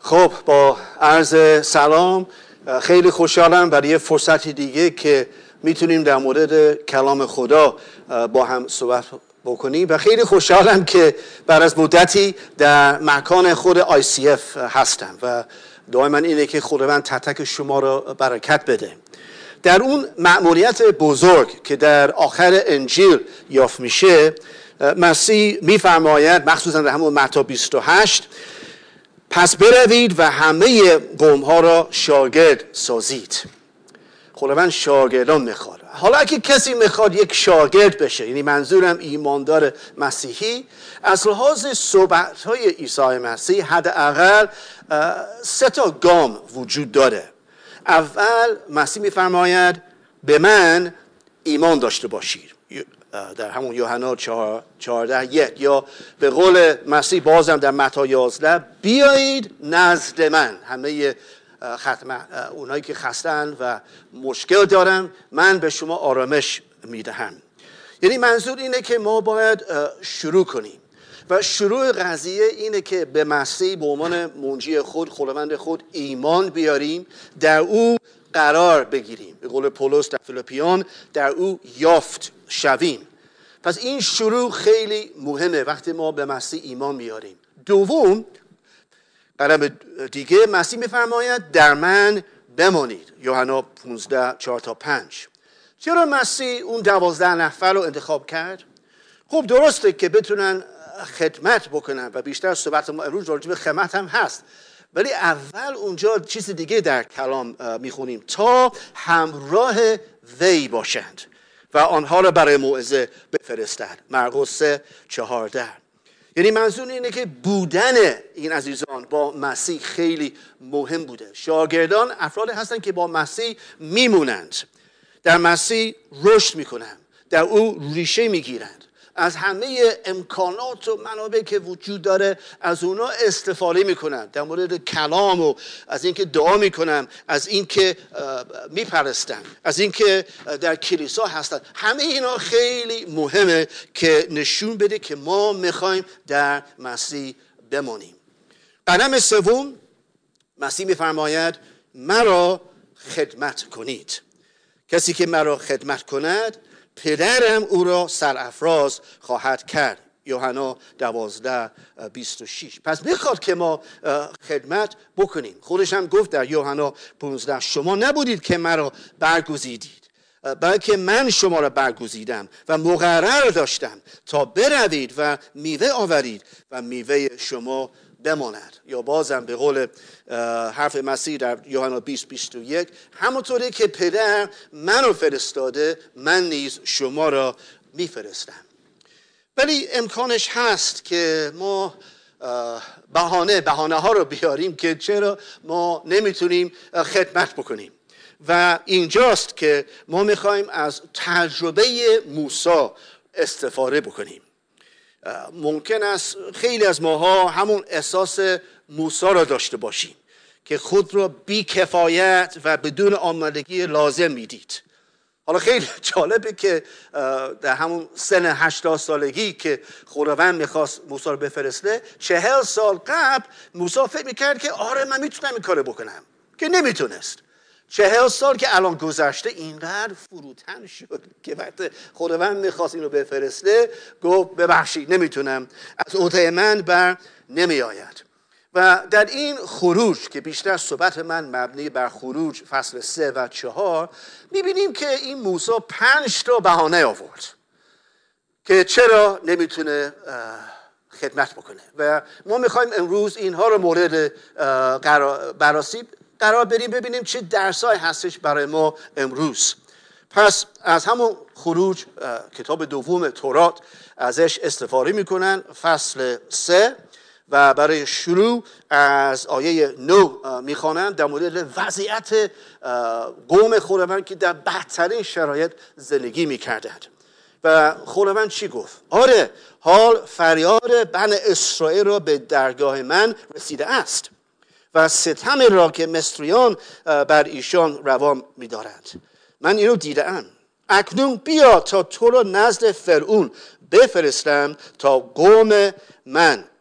خب با عرض سلام، خیلی خوشحالم برای فرصت دیگه که میتونیم در مورد کلام خدا با هم صحبت بکنیم و خیلی خوشحالم که بعد از مدتی در مکان خود ICF هستم و دعای من اینه که خداوند تک شما را برکت بده. در اون مأموریت بزرگ که در آخر انجیل یافت میشه، مسیح میفرماید مخصوصا در همون متی 28 پس بروید و همه قوم ها را شاگرد سازید. خداوند شاگردان میخواد. حالا اگه کسی میخواد یک شاگرد بشه، یعنی منظورم ایماندار مسیحی، از لحاظ صحبت های عیسی مسیح حداقل 3 گام وجود داره. اول مسیح میفرماید به من ایمان داشته باشید، در همون یوحنا 14:1، یا به قول مسیح بازم در متی 11 بیایید نزد من همه اونایی که خسته‌اند و مشکل دارن، من به شما آرامش میدهم. یعنی منظور اینه که ما باید شروع کنیم و شروع قضیه اینه که به مسیح به عنوان منجی خود، خداوند خود ایمان بیاریم، در او قرار بگیریم. به قول پولس در فیلیپیان در او یافت شویم. پس این شروع خیلی مهمه وقتی ما به مسیح ایمان میاریم. دوم، قدم دیگه مسیح میفرماید در من بمانید، یوحنا 15:4-5. چرا مسیح اون 12 نفر رو انتخاب کرد؟ خب درسته که بتونن خدمت بکنن و بیشتر صحبت ما امروز راجع به خدمت هم هست، ولی اول اونجا چیز دیگه در کلام میخونیم، تا همراه وی باشند و آنها را برای موعظه بفرستد، مرقس 4:14. یعنی منظور اینه که بودن این عزیزان با مسیح خیلی مهم بوده. شاگردان افرادی هستن که با مسیح میمونند، در مسیح رشد میکنند، در او ریشه میگیرند، از همه امکانات و منابع که وجود داره از اونا استفاده میکنن، در مورد کلام و از اینکه دعا میکنن، از اینکه میپرستن، از اینکه در کلیسا هستن. همه اینا خیلی مهمه که نشون بده که ما میخوایم در مسیح بمانیم. قدم سوم، مسیح میفرماید مرا خدمت کنید. کسی که مرا خدمت کند پدرم او را سرافراز خواهد کرد، یوحنا 12:26. پس میخواد که ما خدمت بکنیم. خودش هم گفت در یوحنا 15 شما نبودید که مرا برگزیدید، بلکه من شما را برگزیدم و مقرر داشتم تا بروید و میوه آورید و میوه شما بماند. یا بازم به قول حرف مسیح در یوحنا 20:21 همونطوری که پدر منو فرستاده من نیز شما را میفرستم. ولی امکانش هست که ما بهانه ها رو بیاریم که چرا ما نمیتونیم خدمت بکنیم. و اینجاست که ما میخوایم از تجربه موسی استفاده بکنیم. ممکن است خیلی از ماها همون احساس موسی را داشته باشیم که خود را بی کفایت و بدون آمادگی لازم میدید. حالا خیلی جالبه که در همون سن 80 سالگی که خداوند میخواست موسی رو بفرسته، 40 سال قبل موسی فکر میکرد که آره من میتونم این کارو بکنم، که نمیتونست. 40 سال که الان گذشته اینقدر فروتن شد که وقتی خداوند میخواست اینو بفرسته گفت ببخشید نمیتونم، از عهده من بر نمی آید. و در این خروج که بیشتر صحبت من مبنی بر خروج فصل 3 و 4 میبینیم که این موسی 5 بهانه آورد که چرا نمیتونه خدمت بکنه و ما میخوایم امروز اینها رو مورد بررسی قرار بریم، ببینیم چه درسایی هستش برای ما امروز. پس از همون خروج کتاب دوم تورات ازش استفاده میکنن، فصل 3، و برای شروع از آیه 9 میخوانن در مورد وضعیت قوم خداوند که در بدترین شرایط زندگی میکردند. و خداوند چی گفت؟ آره، حال فریاد بن اسرائیل را به درگاه من رسیده است و ستم را که مصریان بر ایشان روا می‌دارند من اینو دیدم. اکنون بیا تا تو را نزد فرعون بفرستم تا قوم من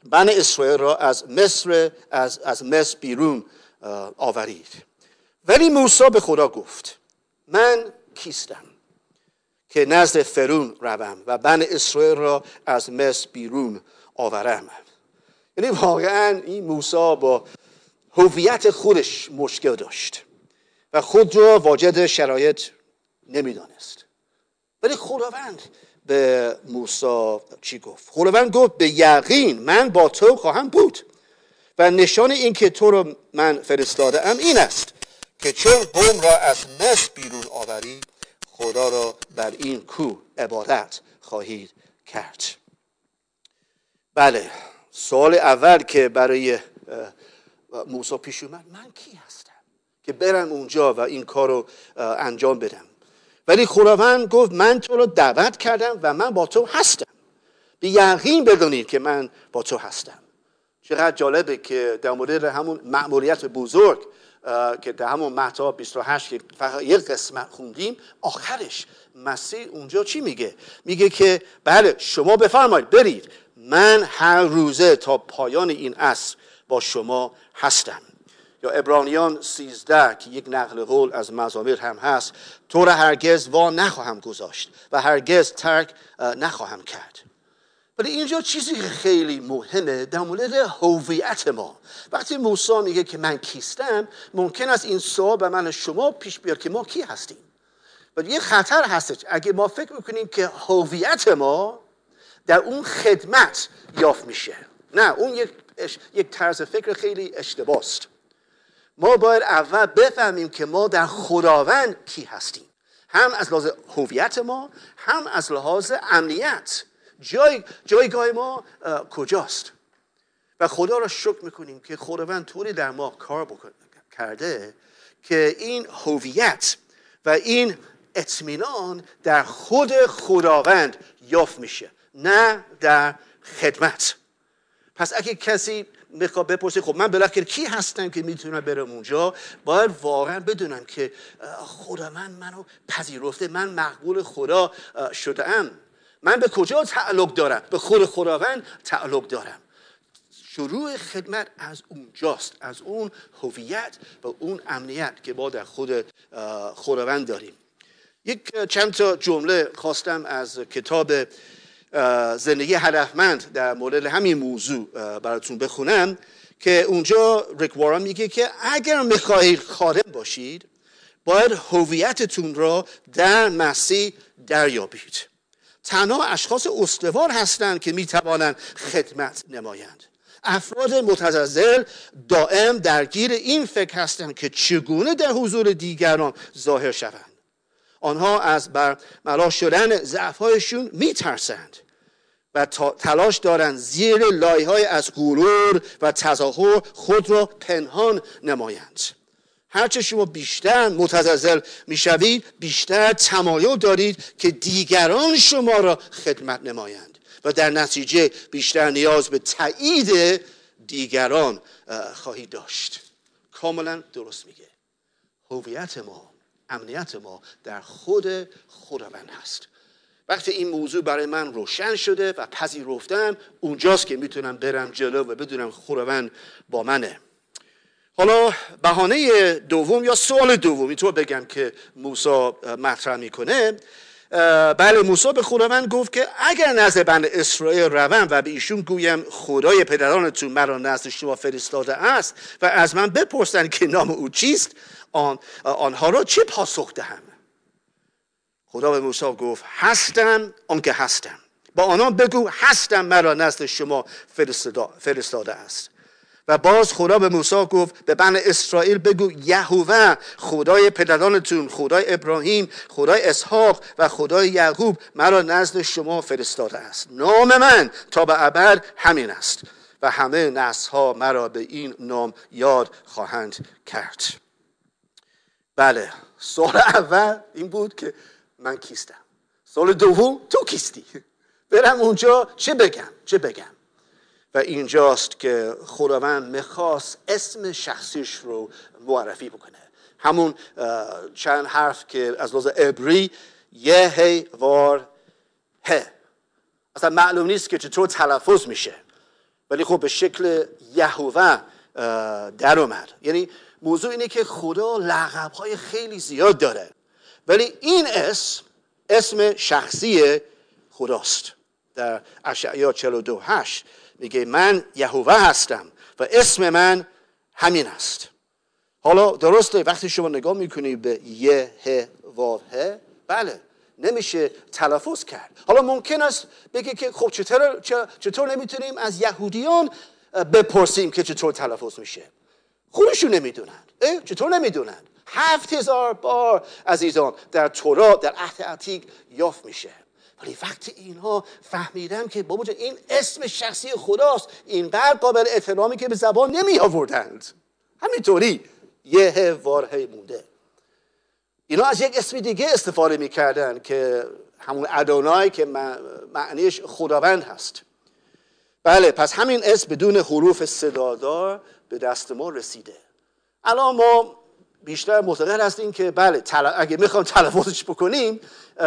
بنی اسرائیل را از مصر بیرون آورید. ولی موسی به خدا گفت من کیستم که نزد فرعون روم و بنی اسرائیل را از مصر بیرون آورم. یعنی واقعا این موسی با هویت خودش مشکل داشت و خود را واجد شرایط نمیدانست. ولی خداوند به موسی چی گفت؟ خداوند گفت به یقین من با تو خواهم بود و نشان این که تو رو من فرستاده ام این است که چون قوم را از مصر بیرون آوری خدا را بر این کوه عبادت خواهید کرد. بله، سوال اول که برای موسی پیش اومد، من کی هستم که برم اونجا و این کار رو انجام بدم؟ ولی خداوند گفت من تو رو دعوت کردم و من با تو هستم. به یقین بدونید که من با تو هستم. چقدر جالبه که در مورد همون مأموریت بزرگ که در همون متی 28 که فقط یک قسمت خوندیم، آخرش مسیح اونجا چی میگه؟ میگه که بله شما بفرمایید برید، من هر روزه تا پایان این عصر با شما هستم. یا عبرانیان 13 که یک نقل قول از مزامیر هم هست، تو را هرگز وا نخواهم گذاشت و هرگز ترک نخواهم کرد. ولی اینجا چیزی که خیلی مهمه در مورد هویت ما. وقتی موسی میگه که من کیستم، ممکن است این سوال به من شما پیش بیاد که ما کی هستیم. ولی یه خطر هست اگه ما فکر میکنیم که هویت ما در اون خدمت یافت میشه. نه، اون یک طرز فکر خیلی اشتباه است. ما باید اول بفهمیم که ما در خداوند کی هستیم، هم از لحاظ هویت ما، هم از لحاظ امنیت. جایگاه ما کجاست؟ و خدا را شکر میکنیم که خداوند طوری در ما کار کرده که این هویت و این اطمینان در خود خداوند یافت میشه، نه در خدمت. پس اگه کسی میخواد بپرسه خب من بالاخره کی هستم که میتونم برم اونجا، باید واقعا بدونم که خداوند منو پذیرفته، من مقبول خدا شده‌ام. من به کجا تعلق دارم؟ به خود خداوند تعلق دارم. شروع خدمت از اونجاست، از اون هویت و اون امنیت که ما در خود خداوند داریم. چند تا جمله خواستم از کتاب زندگی هدفمند در مورد همین موضوع براتون بخونم که اونجا ریک وارن میگه که اگر میخواهید خادم باشید باید هویتتون را در مسیح دریابید. تنها اشخاص استوار هستند که میتوانند خدمت نمایند. افراد متزلزل دائم درگیر این فکر هستند که چگونه در حضور دیگران ظاهر شوند. آنها از برملا شدن ضعف‌هایشون میترسند و تلاش دارند زیر لایه‌های از غرور و تظاهر خود را پنهان نمایند. هرچه شما بیشتر متزلزل میشوید، بیشتر تمایل دارید که دیگران شما را خدمت نمایند و در نتیجه بیشتر نیاز به تایید دیگران خواهید داشت. کاملا درست میگه. هویت ما، امنیت ما در خود خداوند هست. وقتی این موضوع برای من روشن شده و پذیرفتم، اونجاست که میتونم برم جلو و بدونم خداوند با منه. حالا بهانه دوم یا سوال دوم اینطور بگم که موسی مطرح میکنه، بله موسی به خداوند گفت که اگر نزد بنی اسرائیل روم و به ایشون گویم خدای پدرانتون مرا نزد شما فرستاده است و از من بپرسند که نام او چیست، آنها را چه پاسخ دهم؟ خدا به موسی گفت هستم آنکه هستم. با آنان بگو هستم مرا نزد شما فرستاده است. و باز خدا به موسی گفت به بنی اسرائیل بگو یهوه خدای پدرانتون، خدای ابراهیم، خدای اسحاق و خدای یعقوب مرا نزد شما فرستاده است. نام من تا به ابد همین است و همه نسل‌ها مرا به این نام یاد خواهند کرد. بله، سوال اول این بود که من کیستم. سوال دوم تو کیستی؟ برم اونجا چه بگم؟ و اینجاست که خداوند میخواست اسم شخصیش رو معرفی بکنه. همون چند حرف که از لحاظ عبری یه وار ه، اصلا معلوم نیست که چطور تلفظ میشه. ولی خب به شکل یهوه در اومد. یعنی موضوع اینه که خدا لقب‌های خیلی زیاد داره، ولی این اسم شخصی خداست. در اشعیا 42:8 میگه من یهوه هستم و اسم من همین است. حالا درسته وقتی شما نگاه میکنید به یهوه، بله نمیشه تلفظ کرد. حالا ممکن است بگه که خب چطور نمیتونیم از یهودیان بپرسیم که چطور تلفظ میشه؟ خودشون نمیدونن. چطور نمیدونن؟ 7000 بار عزیزان در تورات در عهد عتیق یافت میشه. ولی وقتی اینها فهمیدن که بابا این اسم شخصی خداست، اینقدر قابل احترامی که به زبان نمی آوردند، همینطوری یهوه مونده. اینا از یک اسم دیگه استفاده میکردن که همون ادونای که معنیش خداوند هست. بله، پس همین اسم بدون حروف صدادار به دست ما رسیده. الان ما بیشتر معتقد هستیم که بله اگه میخوام تلفظش بکنیم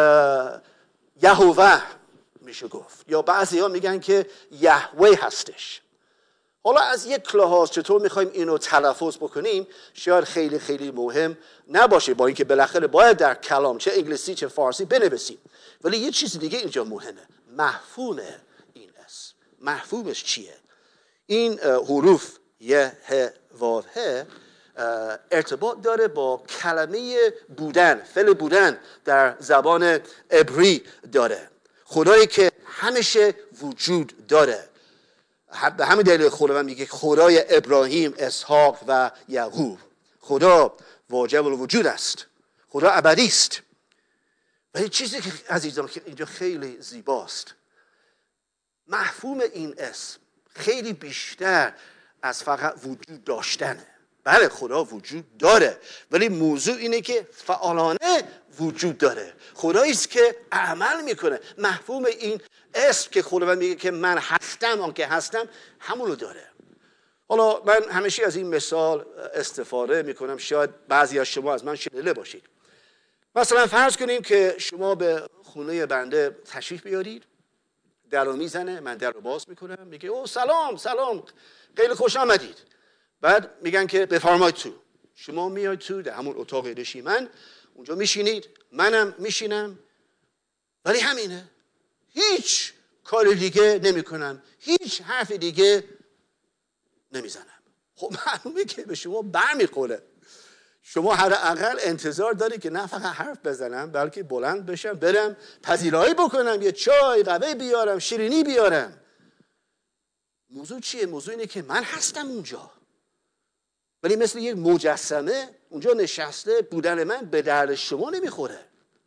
یهوه میشه گفت، یا بعضی ها میگن که یهوه هستش. حالا از یک لحاظ چطور میخوایم اینو تلفظ بکنیم شاید خیلی خیلی مهم نباشه، با اینکه بالاخره باید در کلام چه انگلیسی چه فارسی بنویسیم، ولی یه چیز دیگه اینجا مهمه. مفهوم این اسم، مفهومش چیه؟ این حروف یهوه ارتباط داره با کلمه بودن، فعل بودن در زبان عبری داره. خدایی که همیشه وجود داره. به همین دلیل خداوند میگه خدای ابراهیم، اسحاق و یعقوب. خدا واجب الوجود است، خدا ابدی است. ولی چیزی که عزیزان که اینجا خیلی زیباست، مفهوم این اسم خیلی بیشتر از فقط وجود داشتنه. بله خدا وجود داره، ولی موضوع اینه که فعالانه وجود داره. خدایی است که عمل میکنه. مفهوم این اسم که خداوند میگه که من هستم، آن که هستم، همونو داره. حالا من همیشه از این مثال استفاده میکنم، شاید بعضی از شما از من شنیده باشید. مثلا فرض کنیم که شما به خونه بنده تشریف بیارید، در رو میزنه، من در رو باز میکنم، میگه او سلام خیلی خوش آمدید. بعد میگن که بفرمایید تو. شما میاید تو در همون اتاق نشیمن، اونجا میشینید، منم میشینم، ولی همینه، هیچ کار دیگه نمی کنم، هیچ حرف دیگه نمیزنم. خب معلومه که به شما برمیخوره. شما حداقل انتظار داری که نه فقط حرف بزنم، بلکه بلند بشم برم پذیرایی بکنم، یه چای قهوه بیارم، شیرینی بیارم. موضوع چیه؟ موضوع اینه که من هستم اونجا، ولی مثل یک مجسمه اونجا نشسته، بودن من به درد شما نمیخوره.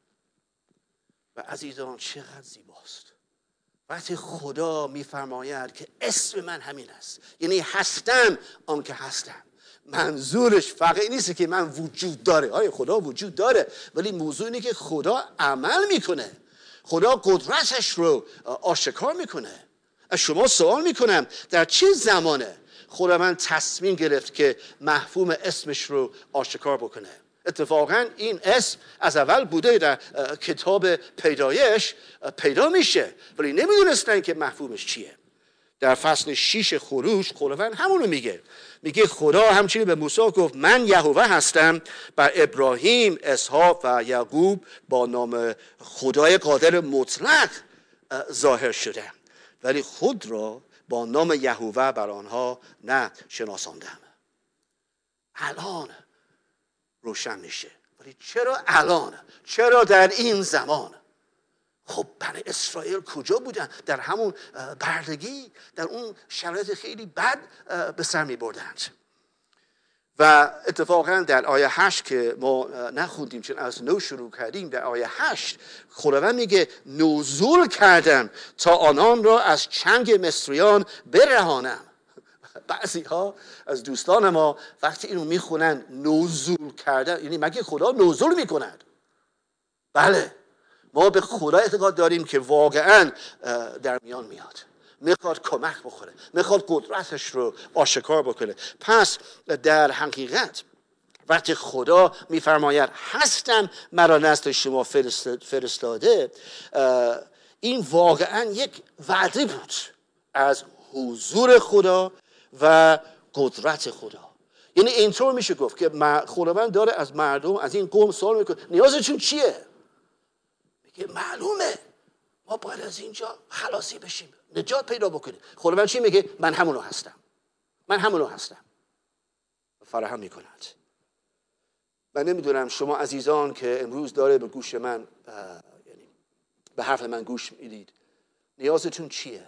و عزیزان چقدر زیباست وقتی خدا میفرماید که اسم من همین است، یعنی هستم آن که هستم. منظورش فقط نیست که من وجود داره. آیا خدا وجود داره، ولی موضوع اینه که خدا عمل میکنه، خدا قدرتش رو آشکار میکنه. از شما سوال میکنم در چه زمانه خداوند تصمیم گرفت که مفهوم اسمش رو آشکار بکنه؟ اتفاقا این اسم از اول بوده، در کتاب پیدایش پیدا میشه، ولی نمیدونستن که مفهومش چیه. در فصل 6 خروج خداوند همونو میگه خدا همچنین به موسی گفت من یهوه هستم، بر ابراهیم، اسحاق و یعقوب با نام خدای قادر مطلق ظاهر شدم، ولی خود را با نام یهوه بر آنها نه شناساندم. الان روشن میشه. ولی چرا الان؟ چرا در این زمان؟ خب بنی اسرائیل کجا بودن؟ در همون بردگی، در اون شرایط خیلی بد به سر می بردند. و اتفاقا در آیه 8 که ما نخوندیم چون از نو شروع کردیم، در آیه 8 خداوند میگه نزول کردم تا آنان را از چنگ مصریان برهانم. بعضی ها از دوستان ما وقتی اینو میخونن نزول کردن، یعنی مگه خدا نزول میکند؟ بله، ما به خدا اعتقاد داریم که واقعا در میان میاد، میخواد کمک بکنه، میخواد قدرتش رو آشکار بکنه. پس در حقیقت وقتی خدا میفرماید هستم مرا نزد شما فرستاده، این واقعا یک وعده بود از حضور خدا و قدرت خدا. یعنی اینطور میشه گفت که خداوند داره از مردم، از این قوم سوال میکنه نیازتون چیه؟ میگه معلومه ما باید از اینجا خلاصی بشیم، نجات پیدا بکنیم. خداوند چی میگه؟ من همونو هستم، من همونو هستم. فراهم میکند. من نمیدونم شما عزیزان که امروز داره به گوش من یعنی به حرف من گوش میدید، نیازتون چیه؟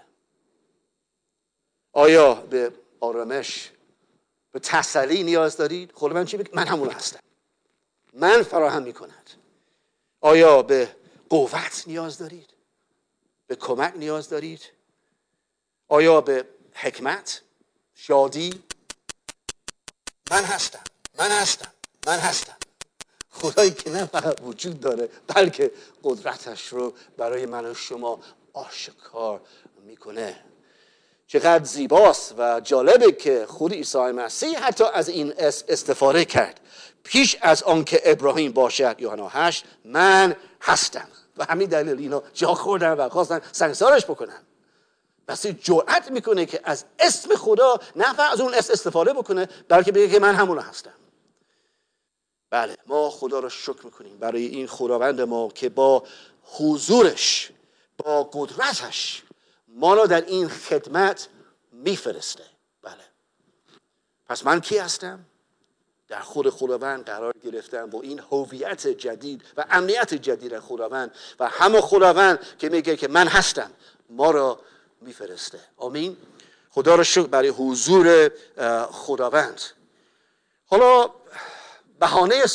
آیا به آرامش، به تسلی نیاز دارید؟ خداوند چی میگه؟ من همون هستم، من فراهم میکند. آیا به قوت نیاز دارید؟ به کمک نیاز دارید؟ آیا به حکمت، شادی؟ من هستم، من هستم، من هستم. خدایی که نه فقط وجود داره بلکه قدرتش رو برای من و شما آشکار میکنه. چقدر زیباست و جالبه که خود عیسی مسیح حتی از این استفاده کرد. پیش از آن که ابراهیم باشد، یوحنا 8، من هستم. و همین دلیل اینا جا خوردن و خواستن سنگسارش بکنن. مسیح جرأت میکنه که از اسم خدا نه فقط از اون اسم استفاده بکنه بلکه بگه که من همون هستم. بله، ما خدا رو شکر میکنیم برای این خداوند ما که با حضورش، با قدرتش ما رو در این خدمت میفرسته. بله، پس من کی هستم؟ در خود خداوند قرار گرفتم با این هویت جدید و امنیت جدید خداوند و همه خداوند که میگه که من هستم ما رو میفرسته. آمین. خدا رو شکر برای حضور خداوند. حالا بهانه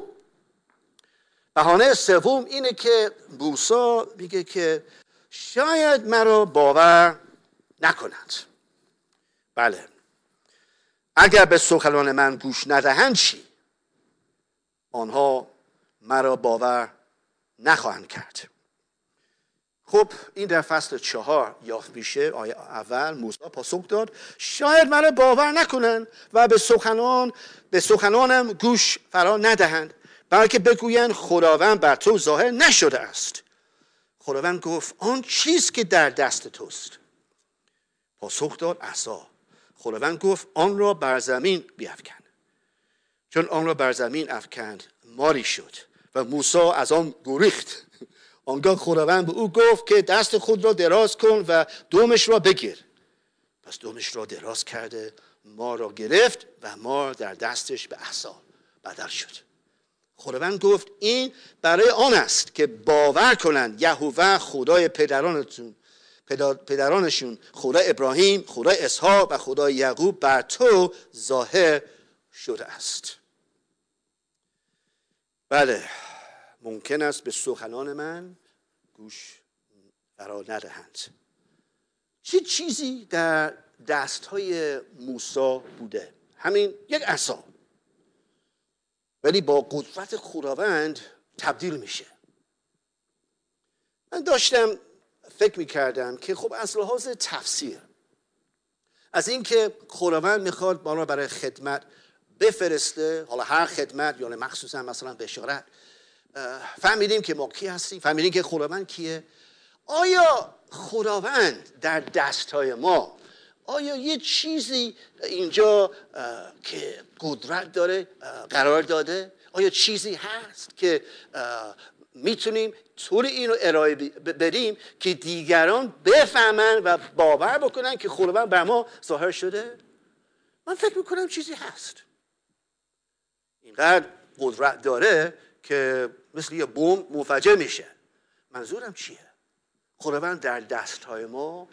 سوم اینه که موسی میگه که شاید مرا باور نکنند. بله، اگر به سخنان من گوش ندهند چی؟ آنها مرا باور نخواهند کرد. خب این در فصل 4 یافت میشه. آیه اول موسی پاسخ داد شاید مرا باور نکنند و به سخنانم گوش فرا ندهند، بلکه بگویند خداوند بر تو ظاهر نشده است. خداوند گفت آن چیز که در دست توست؟ پاسخ داد عصا. خداوند گفت آن را بر زمین بیفکن. چون آن را بر زمین افکند ماری شد و موسی از آن گریخت. آنگاه خداوند به او گفت که دست خود را دراز کن و دمش را بگیر. پس دمش را دراز کرده مار را گرفت و مار در دستش به عصا بدل شد. خداوند گفت این برای آن است که باور کنند یهوه خدای پدرانشون، خدای ابراهیم، خدای اسحاق و خدای یعقوب بر تو ظاهر شده است. بله، ممکن است به سخنان من گوش فرا ندهند. چه چیزی در دستهای موسی بوده؟ همین یک عصا، ولی با قدرت خداوند تبدیل میشه. من داشتم فکر میکردم که خب از لحاظ تفسیر از این که خداوند میخواد ما را برای خدمت بفرسته، حالا هر خدمت یا مخصوصا مثلا بشارت، فهمیدیم که ما کی هستیم، فهمیدیم که خداوند کیه. آیا خداوند در دستهای ما، آیا یه چیزی اینجا که قدرت داره قرار داده؟ آیا چیزی هست که میتونیم طور اینو ارائه بدیم که دیگران بفهمن و باور بکنن که خداوند بر ما ظاهر شده؟ من فکر میکنم چیزی هست. اینقدر قدرت داره که مثل یه بمب منفجر میشه. منظورم چیه؟ خداوند در دستهای ما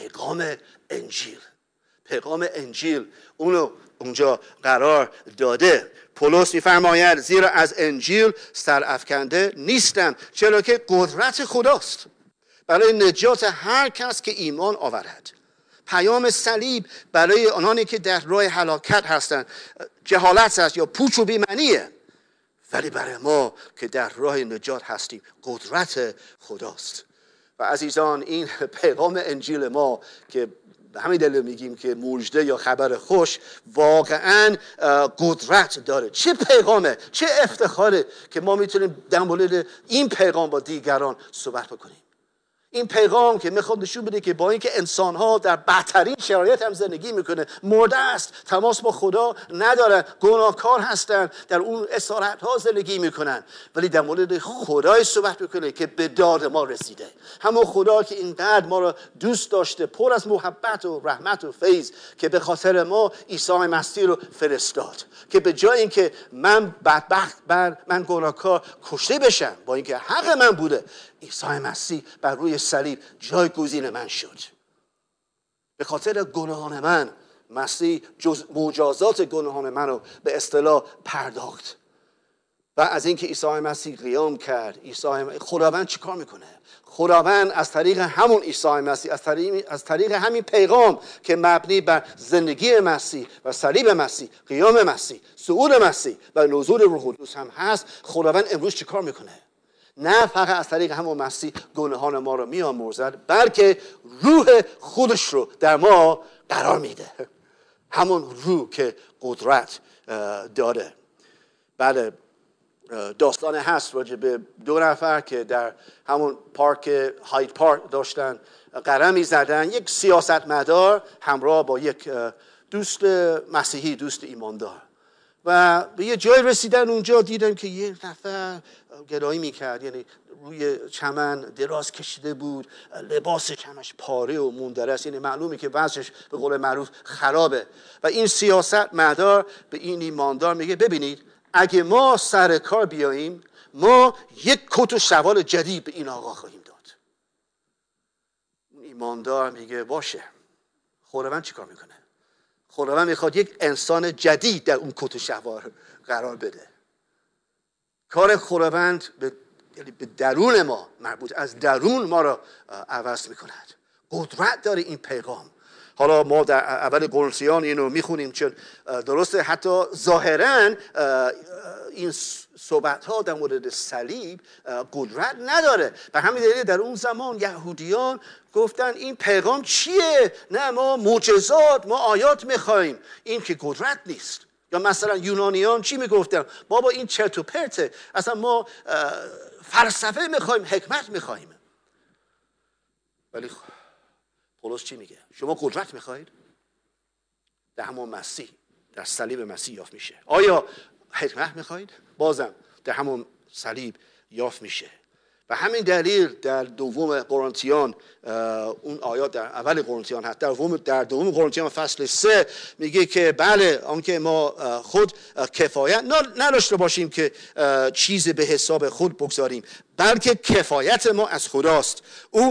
پیغام انجیل اونو اونجا قرار داده. پولس میفرماید زیرا از انجیل سرافکنده نیستم، چرا که قدرت خداست برای نجات هر کس که ایمان آورد. پیام صلیب برای آنانی که در راه هلاکت هستند جهالت است یا پوچ و بی‌معنیه، ولی برای ما که در راه نجات هستیم قدرت خداست. و عزیزان، این پیغام انجیل ما که به همین دلیل میگیم که مژده یا خبر خوش واقعا قدرت داره. چه پیغامه، چه افتخاره که ما میتونیم در مورد این پیغام با دیگران صحبت بکنیم. این پیغام که میخواد نشون بده که با اینکه انسان‌ها در بدترین شرایط هم زندگی میکنه، مرده است، تماس با خدا ندارن، گناهکار هستن، در اون اسارت‌ها زندگی میکنن، ولی در مورد خدای صحبت میکنه که به داد ما رسیده. همون خدا که اینقدر ما رو دوست داشته، پر از محبت و رحمت و فیض، که به خاطر ما عیسی مسیح رو فرستاد که به جای اینکه من بدبخت من گناهکار کشته بشم، با اینکه حق من بوده، عیسی مسیح بر روی صلیب جایگزین من شد. به خاطر گناهان من مسیح مجازات گناهان منو به اصطلاح پرداخت. و از اینکه عیسی مسیح قیام کرد، خداوند چیکار میکنه؟ خداوند از طریق همون عیسی مسیح، از طریق همین پیغام که مبنی بر زندگی مسیح و صلیب مسیح، قیام مسیح، صعود مسیح و نزول روح القدس هم هست، خداوند امروز چیکار میکنه؟ نه فقط از طریق همون مسیح گناهان ما رو میآمرزد، بلکه روح خودش رو در ما قرار میده. همون روح که قدرت داره. بله، داستان هست راجع به 2 نفر که در همون پارک هاید پارک داشتن قدم زدن. یک سیاستمدار همراه با یک دوست مسیحی، دوست ایماندار، و به یه جای رسیدن. اونجا دیدن که یه نفر گدایی میکرد، یعنی روی چمن دراز کشیده بود، لباس چمنش پاره و مندرس، یعنی معلومه که وضعش به قول معروف خرابه. و این سیاستمدار به این ایماندار میگه ببینید، اگه ما سر کار بیاییم، ما یک کت و شلوار جدید به این آقا خواهیم داد. ایماندار میگه باشه. خداوند چیکار میکنه؟ خداوند میخواد یک انسان جدید در اون کت و شلوار قرار بده. کار خداوند یعنی به درون ما مربوط، از درون ما را عوض میکند. قدرت داره این پیغام. حالا ما در اول قرنتیان اینو میخونیم، چون درسته حتی ظاهراً این صحبت ها در مورد صلیب قدرت نداره. به همین دلیل در اون زمان یهودیان گفتن این پیغام چیه؟ نه ما معجزات، ما آیات میخوایم، این که قدرت نیست. یا مثلا یونانیان چی میگفتن؟ بابا این چرت و پرته، اصلا ما فلسفه میخوایم، حکمت میخوایم. ولی پولس چی میگه؟ شما قدرت میخواید؟ در همون مسیح، در صلیب مسیح یافت میشه. آیا حکمت میخواید؟ بازم در همون صلیب یافت میشه. و همین دلیل در دوم قرنتیان، اون آیات در اول قرنتیان هست، در دوم قرنتیان فصل 3 میگه که بله، آنکه ما خود کفایت نداشته باشیم که چیز به حساب خود بگذاریم، بلکه کفایت ما از خداست. او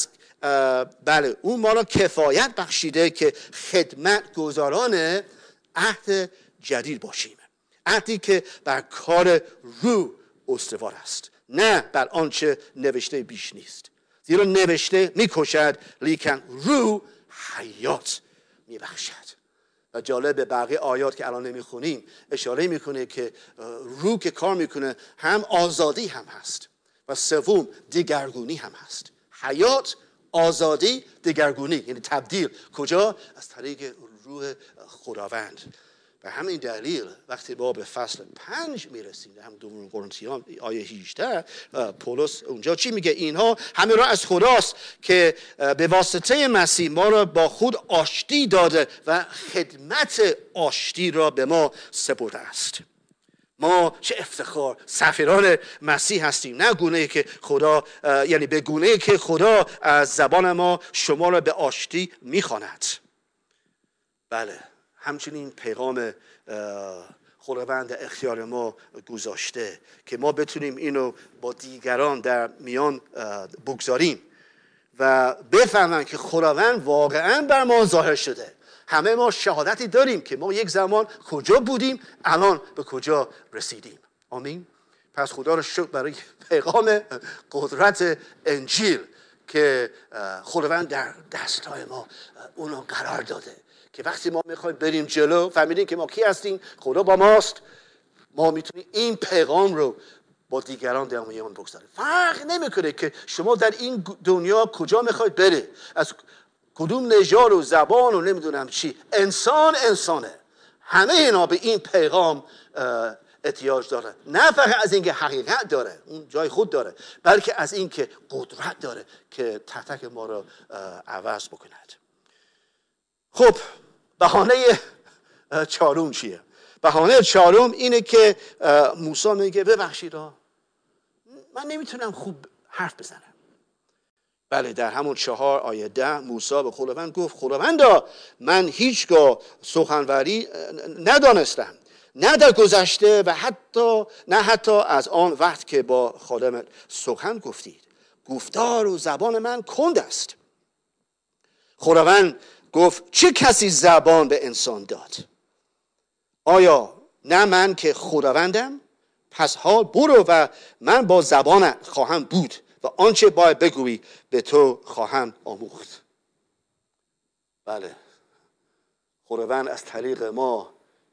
ما را کفایت بخشیده که خدمت گزاران عهد جدید باشیم، عهدی که بر کار روح استوار است، نه بر آنچه نوشته بیش نیست. زیرا نوشته میکشد، لیکن روح حیات میبخشد. و جالب، بقیه آیات که الان نمیخونیم اشاره میکنه که روح که کار میکنه هم آزادی هم هست، و سوم دگرگونی هم هست. حیات، آزادی، دگرگونی، یعنی تبدیل. کجا؟ از طریق روح خداوند. به همین دلیل وقتی ما به فصل 5 میرسیم، هم دوم قرنتیان آیه 18، پولس اونجا چی میگه؟ اینها همه را از خداست که به واسطه مسیح ما را با خود آشتی داده و خدمت آشتی را به ما سپرده است. ما چه افتخار، سفیران مسیح هستیم، نه گونه‌ای که خدا، یعنی به گونه‌ای که خدا از زبان ما شما را به آشتی میخواند. بله، همچنین پیغام خداوند در اختیار ما گذاشته که ما بتونیم اینو با دیگران در میان بگذاریم و بفهمن که خداوند واقعا بر ما ظاهر شده. همه ما شهادتی داریم که ما یک زمان کجا بودیم، الان به کجا رسیدیم. آمین. پس خدا رو شکر برای پیغام قدرت انجیل که خداوند در دستای ما اونو قرار داده، که وقتی ما میخوایم بریم جلو، فهمیدیم که ما کی هستیم، خدا با ماست، ما میتونیم این پیغام رو با دیگران در میان بگذاریم. فرق نمیکنه که شما در این دنیا کجا میخواید برید، از کدوم نژاد و زبان و نمیدونم چی، انسانه. همه اینا به این پیغام احتیاج داره. نه فقط از اینکه حقیقت داره، اون جای خود داره، بلکه از اینکه قدرت داره که تک ما رو عوض بکند. خب بهانه چهارم چیه؟ بهانه چهارم اینه که موسی میگه ببخشید من نمیتونم خوب حرف بزنم. بله، در همون 4 آیه 10 موسی به خداوند گفت خداوندا من هیچگاه سخنوری ندانستم، نه در گذشته و حتی از آن وقت که با خادمت سخن گفتید. گفتار و زبان من کند است. خداوند گفت چه کسی زبان به انسان داد؟ آیا نه من که خداوندم؟ پس حال برو و من با زبانت خواهم بود و آنچه باید بگویی به تو خواهم آموخت. بله، خداوند از طریق ما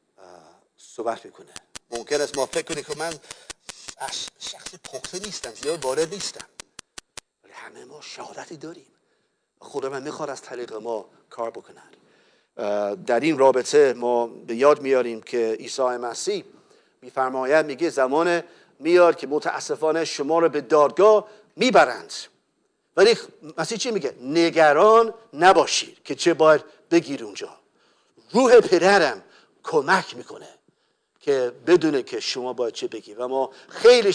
صحبت میکنه. ممکن است ما فکر کنیم که من شخص پخته نیستم، زیاد وارد نیستم، ولی همه ما شهادتی داریم. خداوند میخواد از طریق ما کار بکند. در این رابطه ما به یاد میاریم که عیسی مسیح میفرماید، میگه زمان میاد که متاسفانه شما رو به دادگاه میبرند، ولی مسیح چی میگه؟ نگران نباشید که چه باید بگید اونجا. روح پدرم کمک میکنه که بدونه که شما باید چه بگید. و ما خیلی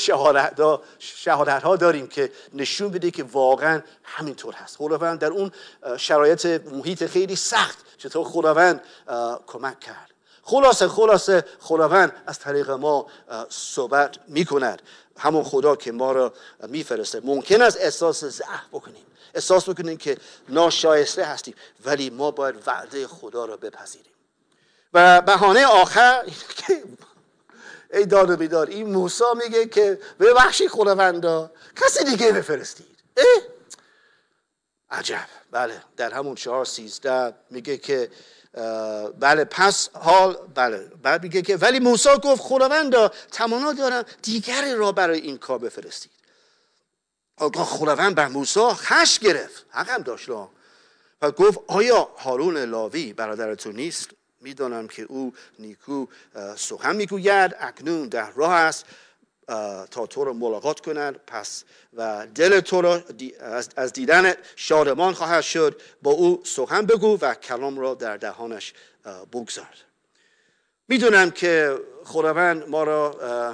شهادت ها داریم که نشون بده که واقعا همینطور هست. خداوند در اون شرایط محیط خیلی سخت چطور خداوند کمک کرد. خلاصه خداوند از طریق ما صحبت میکند. همون خدا که ما را میفرسته. ممکن است احساس ضعف بکنیم، احساس بکنیم که ناشایسته هستیم، ولی ما باید وعده خدا را بپذیریم. و بهانه آخر ای داد و بیدار، این موسی میگه که ببخشید خداوندا کسی دیگه بفرستید. عجب. بله، در همون 4:13 میگه که بله پس حال بعد میگه که ولی موسی گفت خداوندا تمنا دارم دیگری را برای این کار بفرستید. خداوند بر موسی خشم گرفت، حق هم داشت، و گفت آیا هارون لاوی برادرتون نیست؟ میدانم که او نیکو سخن میگوید. اکنون در راه است تا تو را ملاقات کند، پس و دل تو را از دیدن شادمان خواهد شد. با او سخن بگو و کلام را در دهانش بگذار. میدونم که خداوند ما را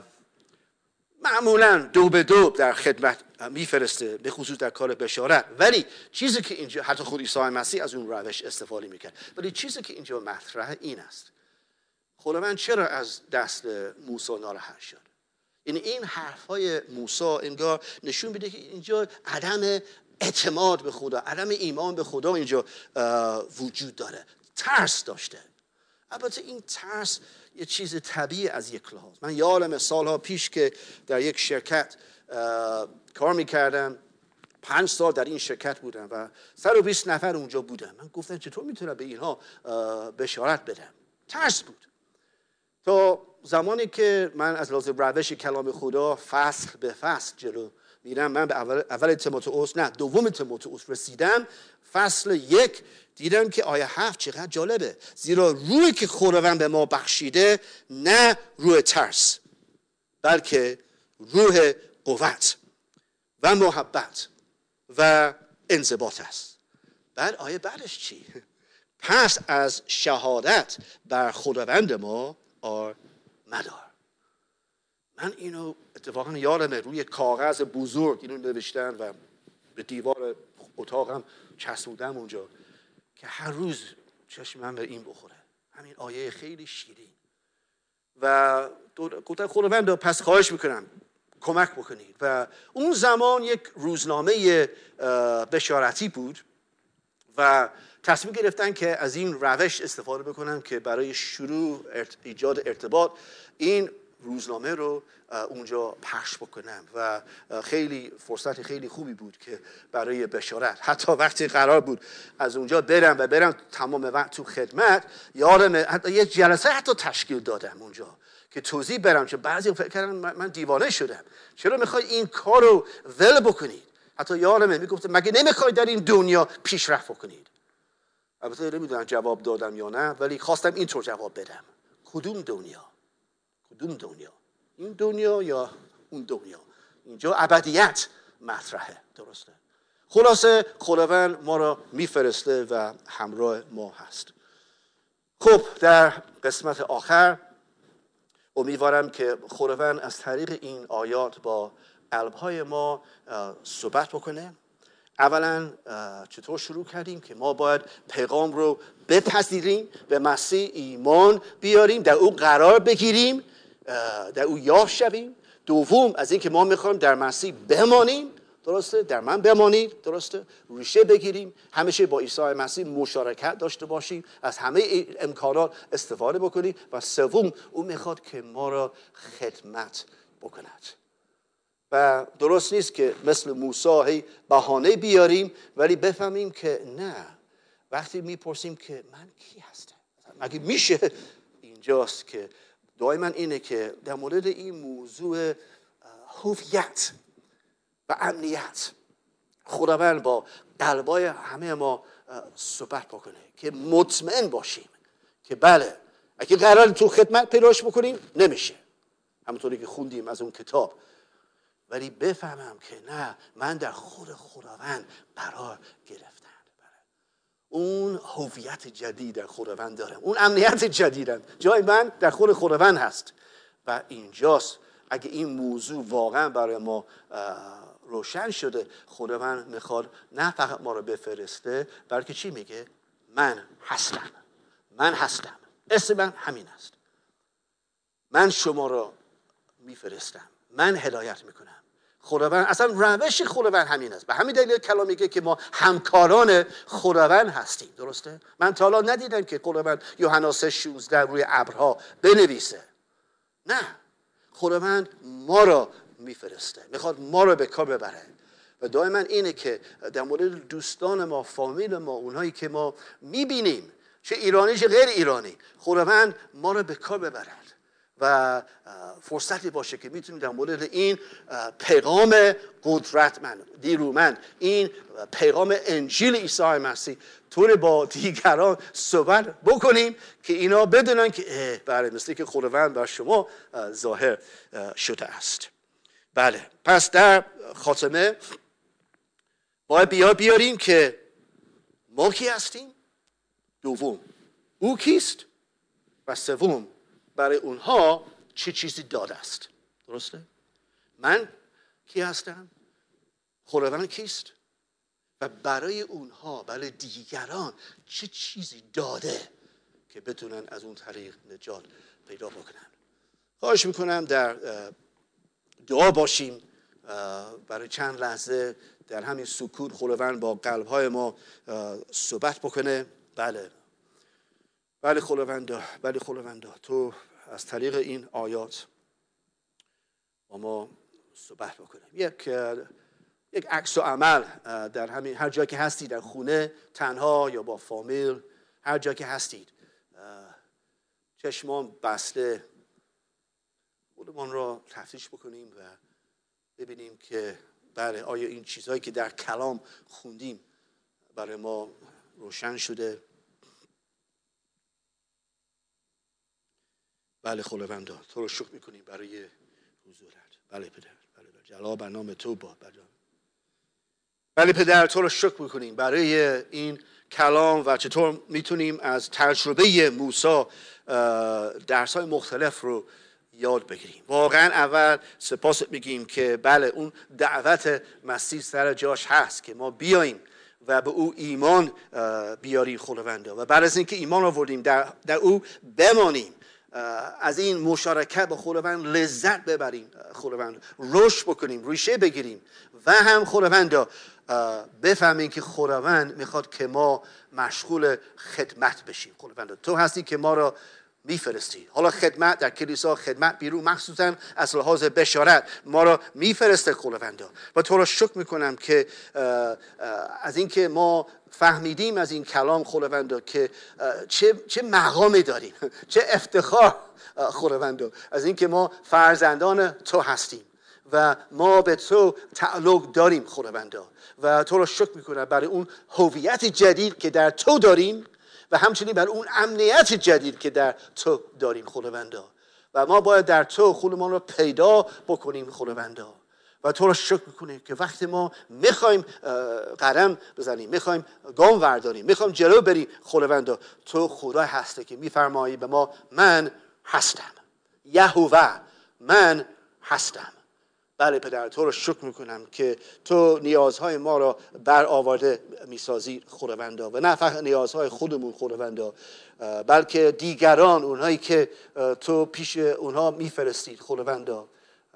معمولا 2 به 2 در خدمت میفرسته، به خصوص در کار بشارت، ولی چیزی که اینجا حتی خود عیسی مسیح از اون روش استفاده میکرد، ولی چیزی که اینجا مطرحه این است: خداوند چرا از دست موسی ناراحت شد؟ این حرفای موسی انگار نشون میده که اینجا عدم اعتماد به خدا، عدم ایمان به خدا اینجا وجود داره. ترس داشته. البته این ترس یه چیز طبیعی از یک لحاظ. من یادم سالها پیش که در یک شرکت کار میکردم، 5 سال در این شرکت بودم و 120 نفر اونجا بودم. من گفتم چطور میتونم به اینها بشارت بدم؟ ترس بود. تا زمانی که من از لحاظ روش کلام خدا فصل به فصل جلو میرم، من به اول تیموتائوس، نه دوم تیموتائوس رسیدم. فصل 1 دیدم که آیه 7 چقدر جالبه. زیرا روحی که خداوند به ما بخشیده نه روح ترس، بلکه روح قوت و محبت و انضباط است. بعد آیه بعدش چی؟ پس از شهادت بر خداوند ما مدار. من اینو اتفاقا یادمه روی کاغذ بزرگ اینو نوشتم و به دیوار اتاقم چسبوندم اونجا که هر روز چشم من به این بخوره. همین آیه خیلی شیرین. و گفتم خداوند پس خواهش میکنم کمک بکنید. و اون زمان یک روزنامه بشارتی بود و تصمیم گرفتن که از این روش استفاده بکنن که برای شروع ایجاد ارتباط این روزنامه رو اونجا پخش بکنم. و خیلی فرصت خیلی خوبی بود که برای بشارت، حتی وقتی قرار بود از اونجا برم تمام وقت تو خدمت، یادم یه جلسه حتی تشکیل دادم اونجا که توضیح برم، چون بعضی فکر کردن من دیوانه شدم، چرا میخوای این کار رو ول بکنید؟ حتی یادمه میگفتم مگه نمیخوای در این دنیا پیشرفت بکنید؟ البته نمیدونم جواب دادم یا نه، ولی خواستم اینطور جواب بدم. کدوم دنیا؟ این دنیا یا اون دنیا. اینجا ابدیت مطرحه. درسته؟ خلاصه خداوند ما را میفرسته و همراه ما هست. خب در قسمت آخر امیدوارم که خداوند از طریق این آیات با قلب‌های ما صحبت بکنه. اولا چطور شروع کردیم که ما باید پیغام رو بپذیریم، به مسیح ایمان بیاریم، در او قرار بگیریم، در او یافت شویم. دوم از این که ما میخوایم در مسیح بمانیم. درسته؟ در من بمانید. درسته؟ ریشه بگیریم، همیشه با عیسی مسیح مشارکت داشته باشیم، از همه امکانات استفاده بکنیم. و سوم او میخواد که ما را خدمت بکند. و درست نیست که مثل موسی بهانه بیاریم ولی بفهمیم که نه. وقتی میپرسیم که من کی هستم، مگه میشه؟ اینجاست که دائما اینه که در مورد این موضوع هویت و امنیت خداوند با قلبای همه ما صحبت بکنه که مطمئن باشیم که بله اگه قرار تو خدمت پیداش بکنیم نمیشه، همونطوری که خوندیم از اون کتاب، ولی بفهمم که نه، من در خود خداوند قرار گرفتم. اون هویت جدید در خداوند دارم، اون امنیت جدیدم، جای من در خود خداوند هست. و اینجاست اگه این موضوع واقعا برای ما روشن شده، خداوند میخواد نه فقط ما رو بفرسته، بلکه چی میگه؟ من هستم. من هستم، اسم من همین است. من شما رو میفرستم، من هدایت میکنم. خداوند اصلا روش خداوند همین است. به همین دلیل کلام میگه که ما همکاران خداوند هستیم. درسته؟ من تا حالا ندیدم که خداوند یوحنا 3:16 روی ابرها بنویسه. نه، خداوند ما را میفرسته، میخواد ما را به کار ببره. و دائما اینه که در مورد دوستان ما، فامیل ما، اونهایی که ما میبینیم چه ایرانی چه غیر ایرانی، خداوند ما را به کار ببرد و فرصتی باشه که میتونیم در مورد این پیغام قدرتمند، نیرومند، این پیغام انجیل عیسی مسیح طور با دیگران صحبت بکنیم که اینا بدونن که بله، مثل که خداوند بر شما ظاهر شده است. بله، پس در خاتمه باید بیاریم که ما کی هستیم، دوم او کیست، و سوم برای اونها چه چیزی داده است. درسته؟ من کی هستم، خداوند کیست، و برای اونها، برای دیگران چه چیزی داده که بتونن از اون طریق نجات پیدا بکنن. خواهش میکنم در دعا باشیم برای چند لحظه در همین سکوت خداوند با قلب‌های ما صحبت بکنه. بله خداوند، تو از طریق این آیات با ما صحبت بکنیم. یک عکس و عمل در همین، هر جایی که هستید، در خونه تنها یا با فامیل، هر جایی که هستید، چشمان بسته خودمان را تفتیش بکنیم و ببینیم که بله، آیا این چیزهایی که در کلام خوندیم برای ما روشن شده. بله خداوند، تو رو شکر میکنیم برای حضورت. بله پدر، جلال بر نام تو باد. بله پدر، تو رو شکر میکنیم برای این کلام و چطور میتونیم از تجربه موسی درس‌های مختلف رو یاد بگیریم. واقعا اول سپاس میگیم که بله، اون دعوت مسیح سر جاش هست که ما بیاییم و به او ایمان بیاریم خداوند، و بعد از اینکه ایمان آوردیم در او بمانیم، از این مشارکت با خداوند لذت ببریم، خداوند رشد بکنیم، ریشه بگیریم، و هم خداوند بفهمیم که خداوند میخواد که ما مشغول خدمت بشیم. خداوند تو هستی که ما را میفرستی. حالا خدمت در کلیسا، خدمت بیرون، مخصوصا از لحاظ بشارت ما را میفرسته خداوند. و تو را شکر میکنم که از اینکه ما فهمیدیم از این کلام خداوند که چه مقامی داریم، چه افتخار خداوند از اینکه ما فرزندان تو هستیم و ما به تو تعلق داریم خداوند. و تو را شکر میکنم برای اون هویت جدید که در تو داریم و همچنین برای اون امنیت جدید که در تو داریم خداوند. و ما باید در تو خودمان رو پیدا بکنیم خداوندا و تو رو شکر میکنیم که وقتی ما میخوایم قدم بزنیم، میخوایم گام ورداریم، میخوایم جلو بریم خداوندا، تو خدای هستی که میفرمایی به ما من هستم، یهوه من هستم. بله پدر، تو رو شکر میکنم که تو نیازهای ما را برآورده میسازی خداوندا و نه فقط نیازهای خودمون خداوندا، بلکه دیگران، اونهایی که تو پیش اونها میفرستید خداوندا.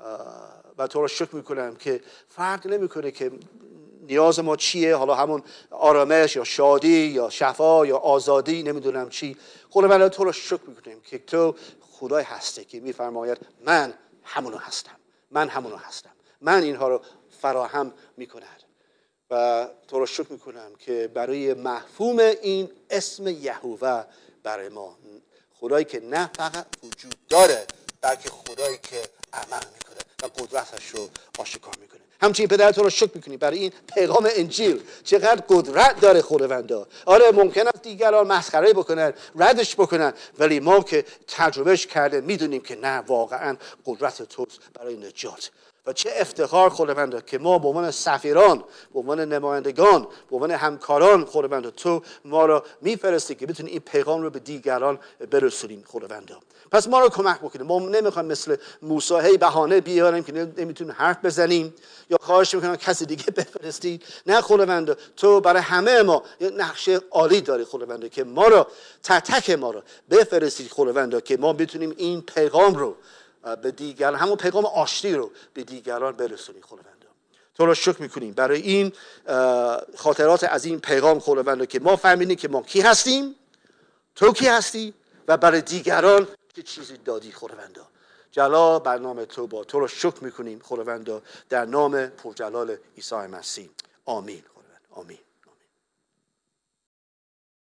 و تو رو شکر میکنم که فرق نمیکنه که نیاز ما چیه، حالا همون آرامش یا شادی یا شفا یا آزادی، نمیدونم چی. خداوندا تو رو شکر میکنیم که تو خدای هستی که میفرماید من همونو هستم، من همونو هستم، من اینها رو فراهم میکند. و تو رو شکر میکنم که برای مفهوم این اسم یهوه برای ما، خدایی که نه فقط وجود داره بلکه خدایی که عمل میکنه و قدرتش رو آشکار میکنه. همچنین پدر تو رو شکر میکنی برای این پیغام انجیل، چقدر قدرت داره خداوندا. آره ممکن است دیگران مسخره بکنن، ردش بکنن، ولی ما که تجربهش کرده میدونیم که نه، واقعا قدرت توست برای نجات. و چه افتخار خداوندا که ما به عنوان سفیران، به عنوان نمایندگان، به عنوان همکاران خداوندا تو ما را میفرستی که بتونیم این پیغام رو به دیگران برسونیم خداوندا. پس ما رو کمک بکنیم. ما نمیخوایم مثل موسی هی بهانه بیاریم که نمیتونیم حرف بزنیم یا خواهش میکنم کسی دیگه بفرستید. نه خداوندا، تو برای همه ما یک نقشه عالی داری خداوندا که ما رو تک ما رو بفرستید خداوندا که ما بتونیم این پیغام رو به دیگران، همون پیغام آشتی رو به دیگران برسونیم خداوندا. تو رو شکر میکنیم برای این خاطرات از این پیغام خداوندا که ما فهمیدیم که ما کی هستیم، تو کی هستی و برای دیگران چه چیزی دادی خداوندا. جلال برنامه تو با. تو رو شکر میکنیم خداوندا در نام پرجلال عیسی مسیح. آمین خداوند، آمین.